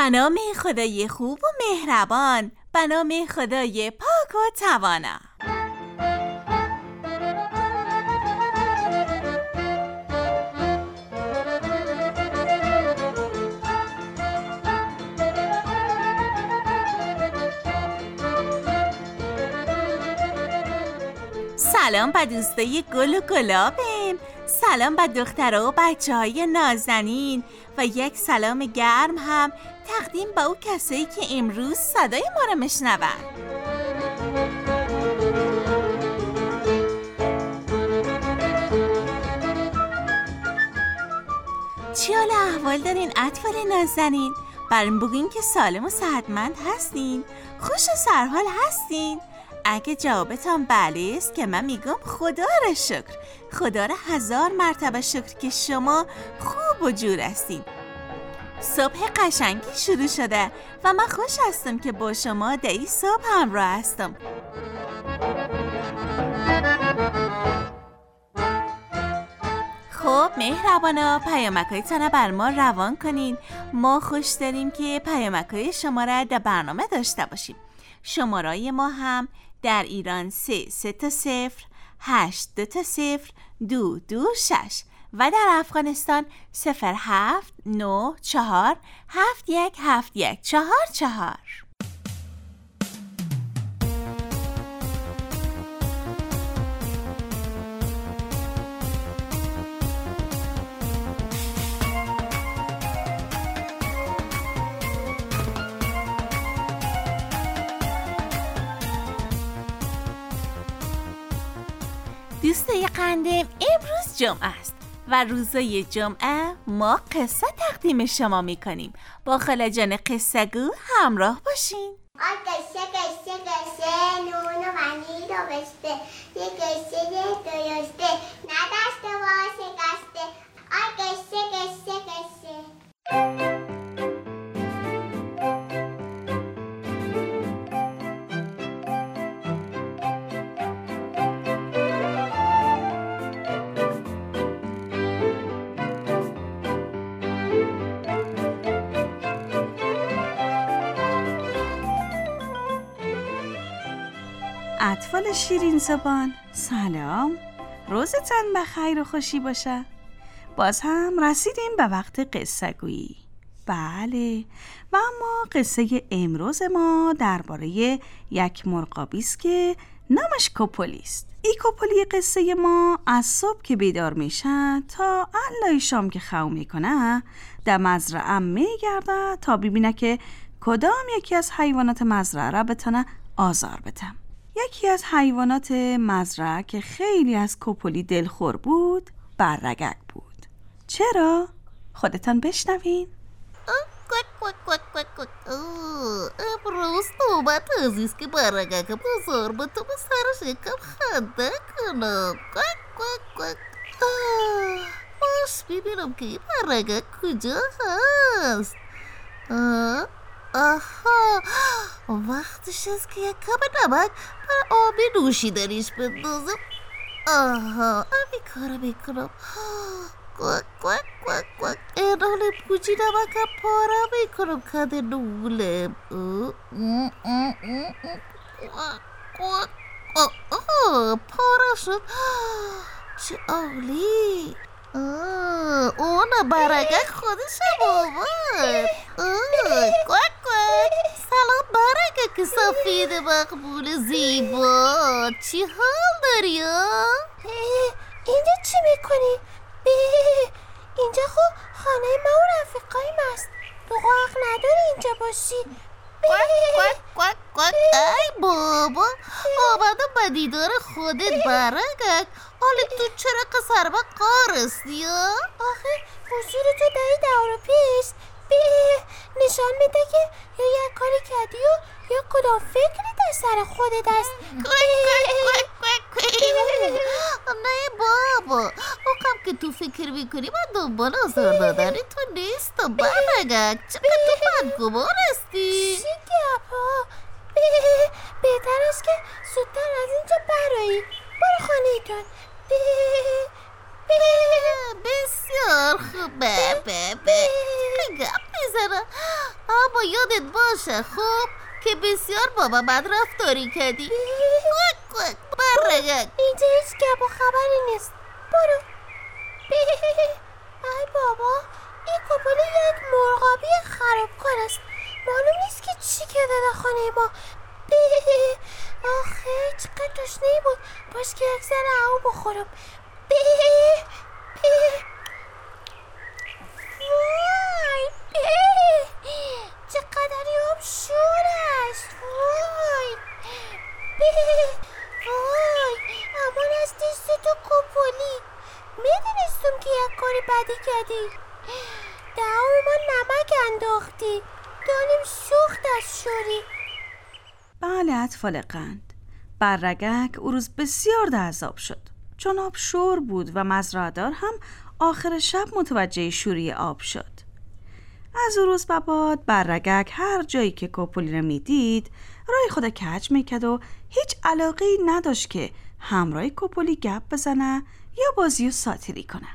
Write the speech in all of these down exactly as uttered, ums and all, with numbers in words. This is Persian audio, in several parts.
به نام خدای خوب و مهربان، به نام خدای پاک و توانا. سلام به دوستای گل و گلابم، سلام به دخترها و بچه های نازنین و یک سلام گرم هم تقدیم به او کسایی که امروز صدای ما رو میشنون. چی حال احوال دارین اطفال نازنین؟ برام بگین که سالم و صحتمند هستین؟ خوش و سرحال هستین؟ اگه جوابتان بله است که من میگم خدا را شکر، خدا را هزار مرتبه شکر که شما خوب و جور هستین. صبح قشنگی شروع شده و من خوش هستم که با شما در این صبح همراه هستم. خب مهربانا، پیامک‌هایتان بر ما روان کنین. ما خوش داریم که پیامک‌های شما را در برنامه داشته باشیم. شمارای ما هم در ایران سه سه تا صفر هشت دو تا صفر دو دو شش و در افغانستان صفر هفت نه چهار هفت یک هفت یک چهار چهار. دوستای قندم، امروز جمعه است و روزای جمعه ما قصه تقدیم شما میکنیم. با خاله جان قصه گو همراه باشین. آی قصه قصه قصه نون و ونی رو بسته، یه قصه درسته ندسته و شکسته. آی قصه قصه قصه. اطفال شیرین زبان، سلام، روزتان بخیر و خوشی باشه. باز هم رسیدیم به وقت قصه گویی. بله، و اما قصه امروز ما درباره یک مرغابی است که نامش کوپولی است. این کوپولی قصه ما از صبح که بیدار میشه تا علای شام که خو میکنه در مزرعه میگرده تا ببینه که کدام یکی از حیوانات مزرعه را بتونه آزار بده. یکی از حیوانات مزرعه که خیلی از کوپولی دلخور بود بررگک بود. چرا؟ خودتان بشنوین. امروز نوبت عزیز که بررگک بزار به تو به سر شکم خنده کنم. باش ببینم که این بررگک کجا هست. آها، وقتش است که یک کم نمک بر آب نوشیدنیش بندازم. آها، امی کارو میکنم. کوک کوک کوک کوک. اینال پوچی نمکم پاره میکنم کد نولم. آها، پاره شد. چه عالی. اون برگک خودش آمد. کوک کوک. سلام برگک سفید مقبول زیبا، چی حال داری؟ اینجا چی میکنی؟ اینجا خب خانه ما و رفیقایم است. تو حق نداری اینجا باشی. کوک کوک کوک کوک. ای بابا، آمدم به دیدار خودت برگک. حالا تو چرا قصر با قار هستی؟ آخه حضور تو دایی دور پیش نشان میده که یا یک کاری کردی و یا کدام فکری در سر خودت است. نه بابا، اونقدر که تو فکر میکنی من دنبال آزار دادنی تو نیستم برگک. چقدر تو بدگمان هستی. چی گپا؟ بهتر است که زودتر از اینجا برایی. برو خانه تون. بسیار خوبه. به به گپ میزنم. اما یادت باشه خب که بسیار با من رفتاری کردی. کوک کوک برگرد. اینجا هیچ گپ و خبری نیست. برو. ای بابا، این کوپولی یک مرغابی خرابکار است. معلوم نیست که چی کرده در خانه ما. آخه چقدر تشنه‌ای بود. باش که یک سر آب بخورم. وای، چقدر آب شور است. وای وای، امان از دست تو کوپولی. میدونستم که یک کاری بدی کردی. دهان ما نمک انداختی. دانیم سوخت از شوری. بله اطفال قند، بررگک او روز بسیار در عذاب شد، چون آب شور بود و مزرعه‌دار هم آخر شب متوجه شوری آب شد. از او روز به بعد بررگک هر جایی که کوپولی را میدید رای خود کج میکرد و هیچ علاقه‌ای نداشت که همراه کوپولی گپ بزنه یا بازی و ساتیری کنه.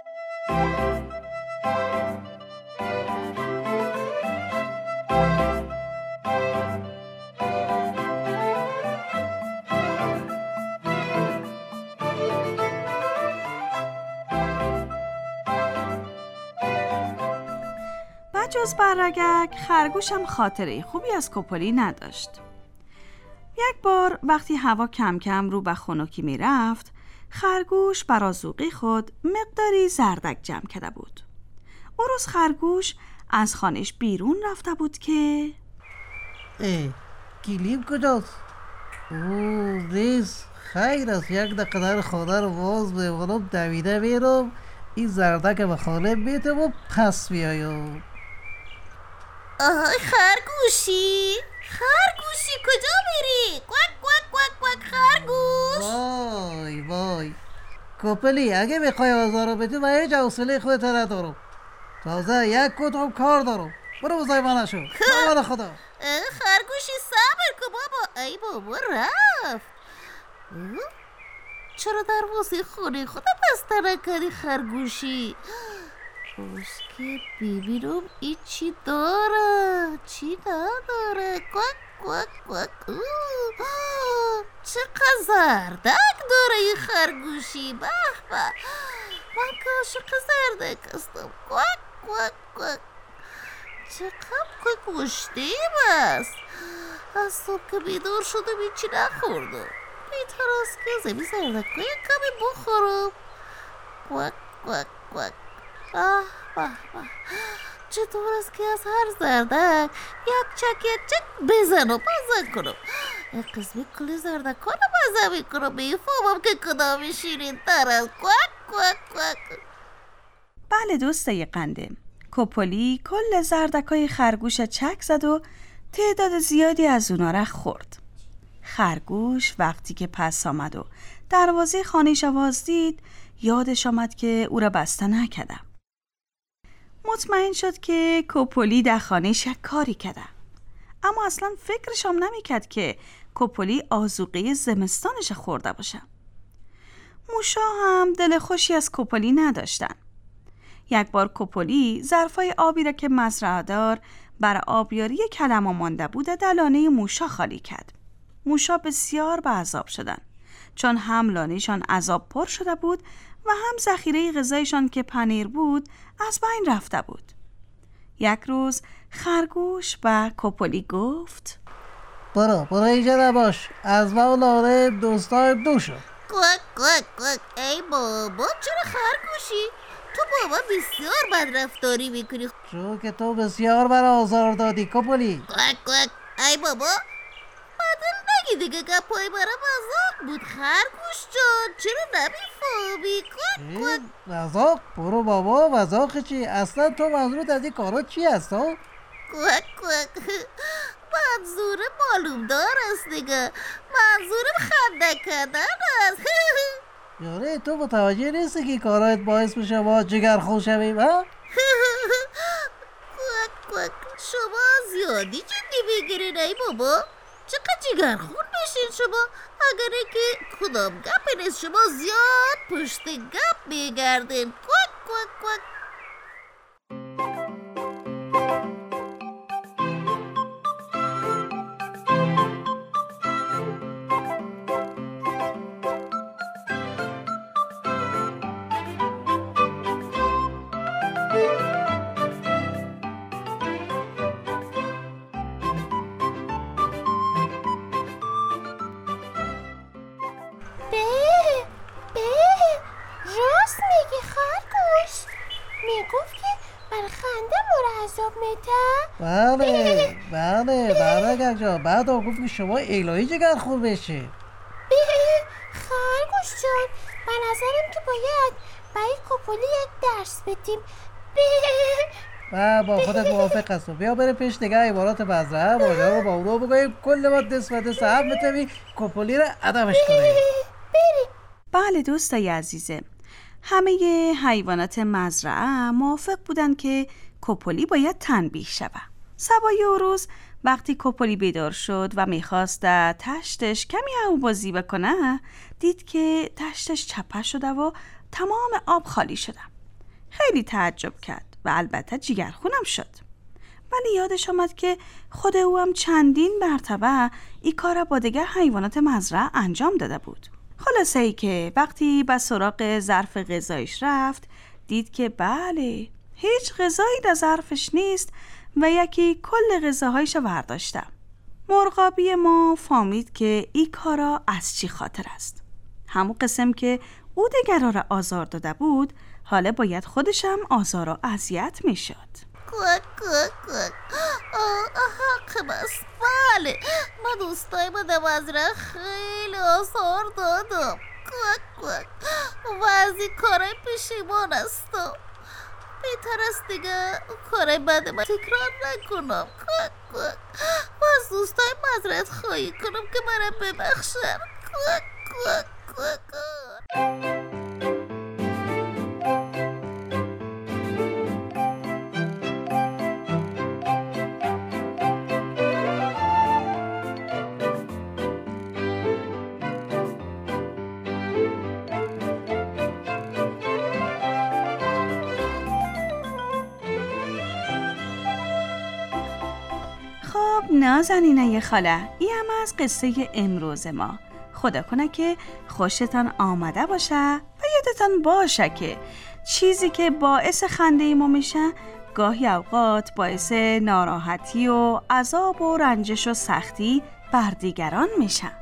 جز بررگک خرگوش هم خاطره خوبی از کوپولی نداشت. یک بار وقتی هوا کم کم رو به خنکی می رفت، خرگوش برای ذوقی خود مقداری زردک جمع کرده بود. اون روز خرگوش از خانهش بیرون رفته بود که ای کلیم کجاست؟ اوه ریز خیر است، یک دقیقه در خانه رو باز بمانم، دویده میرم این زردک به خانه بیتم و پس بیایم. آهای خرگوشی، خرگوشی کجا میری؟ کوک کوک کوک کوک خرگوش. وای وای کوپلی، اگه میخوای آزار رو بدی من هیچ حوصله خودت ندارم. تازه یک کتم کار دارم. برو بزای من شو. بابا خدا. خرگوشی صبر کن بابا. ای بابا رفت. چرا دروازه خونه خودت بسته نکردی خرگوشی؟ که ببینم این چی داره چی نداره. کوک کوک کوک. چقدر زردک داره این خرگوشی. به به، من که عاشق زردک هستم. کوک کوک کوک. چقدر که گشتیم است. از صبح که بیدار شدم این چی نخوردم. بیتر است که زمین زردک های کمی بخورم. کوک کوک کوک. آه به به، چطور است که از هر زردک یک چک یک چک بزن و بزن کنم. یک قسمی کلی زردک ها رو بزن میکنم. بیفهمم که کدام شیرین تر است. کوک کوک کوک. بله دوستای قنده، کوپولی کل زردک های خرگوش چک زد و تعداد زیادی از اونا را خورد. خرگوش وقتی که پس آمد و دروازه خانه‌ش آواز دید، یادش آمد که او را بسته نکردم. مطمئن شد که کوپولی در خانه‌ش یک کاری کرده، اما اصلا فکرش هم نمی‌کرد که کوپولی آذوقه زمستانش خورده باشه. موشا هم دل خوشی از کوپولی نداشتن. یک بار کوپولی ظرفای آبی را که مزرعه‌دار برای آبیاری کلم‌ها مانده بود در لانه موشا خالی کرد. موشا بسیار به عذاب شدن، چون هم لانه‌شان عذاب پر شده بود و هم ذخیره غذایشان که پنیر بود از بین رفته بود. یک روز خرگوش به کوپولی گفت برو برو اینجا نباش، از ما و لانه دوستای دو شد. کوک کوک کوک. ای بابا چرا خرگوشی؟ تو بابا بسیار بدرفتاری میکنی. چون که تو بسیار برا آزار دادی کوپولی. کوک کوک. ای بابا بدل نگی دیگه، گپای برا مزاق بود خرگوش جان. چرا نمیفهمی؟ کوک کوک. مزاق؟ برو بابا، مزاق چی؟ اصلا تو منظورت از این کارا چی هست ها؟ کوک کوک. منظور معلوم دار است دیگه. منظورم خنده کردن است. یاره تو متوجه نیستی که کارایت باعث میشه ما جگرخون شویم ها؟ کوک کوک. شما زیادی جدی بگیرین ای بابا. چقدر جگرخون بشین شما. اگر که کدام گپ نیست شما زیاد پشت گپ میگردین. کوک کوک کوک. میگفت که برای خنده مورد عذاب میده؟ بله بله بله گنجا. بعد گفت که شما الهی جگر خون بشه. خرگوش جان، به نظرم که باید برای کوپولی یک درس بدیم. با با خودت موافق هستم. بیا بریم پیش دیگه عبارات مزرعه ماجرا رو با اونو بگوییم، کل ما دست و دست هم بتوی کوپولی رو عدمش کنیم. بریم. بله دوستای عزیزه، همه حیوانات مزرعه موافق بودن که کوپولی باید تنبیه شود. صبای او روز وقتی کوپولی بیدار شد و میخواست تشتش کمی هوابازی بکنه، دید که تشتش چپه شده و تمام آب خالی شده. خیلی تعجب کرد و البته جگرخونم شد، ولی یادش آمد که خود او هم چندین مرتبه این کار با دیگر حیوانات مزرعه انجام داده بود. خلاصه ای که وقتی به سراغ ظرف غذایش رفت، دید که بله هیچ غذایی در ظرفش نیست و یکی کل غذاهایش رو برداشته. مرغابی ما فهمید که این کارا از چی خاطر است. همون قسم که او دیگران را آزار داده بود، حالا باید خودش هم آزار و اذیت می شد. کوک کوک کوک. حق است. بله من دوستای با مزرعه خیلی آزار دادم. کوک کوک. و از این کارای پشیمان هستم. بهتر است دیگه کارای بد من تکرار نکنم. کوک کوک. و از دوستای مزرعه خواهی کنم که منم ببخشن. کوک کوک کوک کوک. نازنینه خاله، این هم از قصه امروز ما. خدا کنه که خوشتان آمده باشه و یادتان باشه که چیزی که باعث خنده ما میشه گاهی اوقات باعث ناراحتی و عذاب و رنجش و سختی بر دیگران میشه.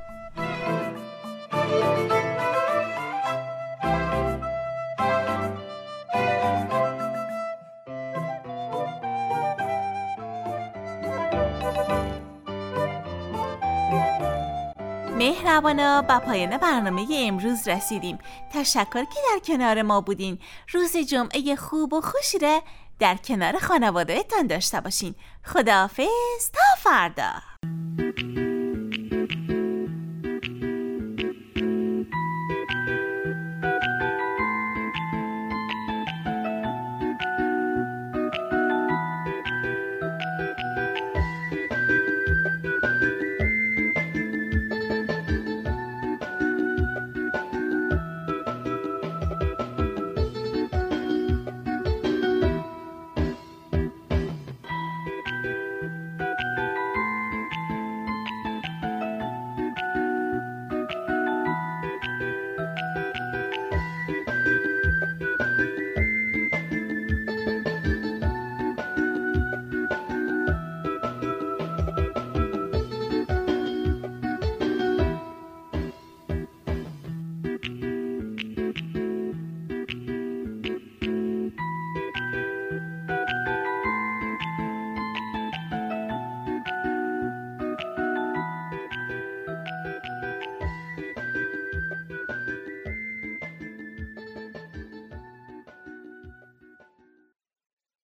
مهربانا، به پایان برنامه امروز رسیدیم. تشکر که در کنار ما بودین. روز جمعه خوب و خوشی را در کنار خانواده‌تان داشته باشین. خداحافظ تا فردا.